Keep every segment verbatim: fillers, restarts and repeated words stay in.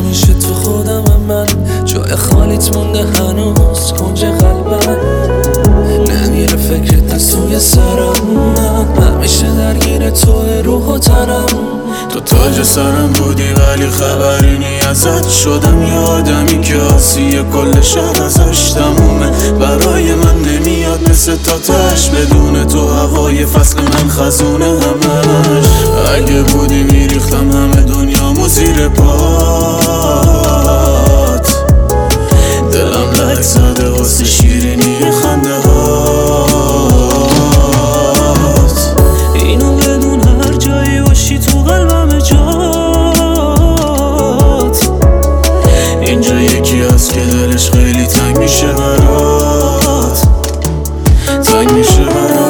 همیشه تو خودم هم من، جای خالیت مونده هنوز کنج قلبم. نمیره فکرت از توی سرم، من همیشه درگیر توی روح و تنم. تو تاج سرم بودی ولی خبری نی ازت، شدم یه آدمی که آسیه کل شهر ازش تمومه. برای من نمیاد مثل تاتش، بدون تو هوای فصل من خزونه همش. اگه بودی میریختم همه دنیامو زیر پات، دلم لک زده واسه شیرینی خنده هات. اینو بدون هر جایی باشی تو قلبم جات، اینجا یکی هست که دلش خیلی تنگ میشه برات، تنگ میشه برات.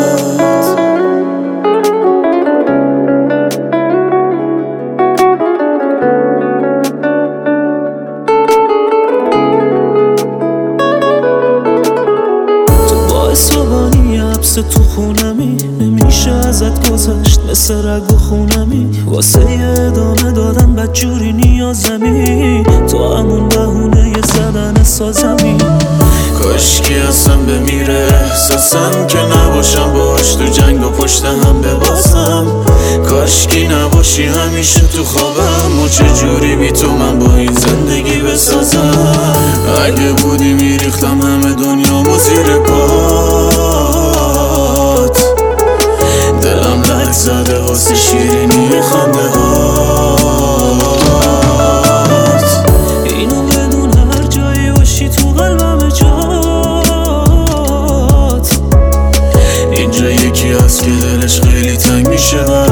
تو خونمی نمیشه ازت گذشت، مثل رگ و خونمی واسه ادامه دادن بدجوری نیازمی. تو همون بهونه زدن سازمی، کاشکی هستم بمیره احساسم که نباشم باش تو جنگ و پشت هم ببازم. کاشکی نباشی همیشه تو خوابم، و چجوری بی تو من با این زندگی بسازم. اگه بودی میریختم همه دنیامو زیر پات، دلم لک زده واسه شیرینی خنده هات. اینو بدون هر جایی باشی تو قلبم جات، اینجا یکی هست که دلش خیلی تنگ میشه.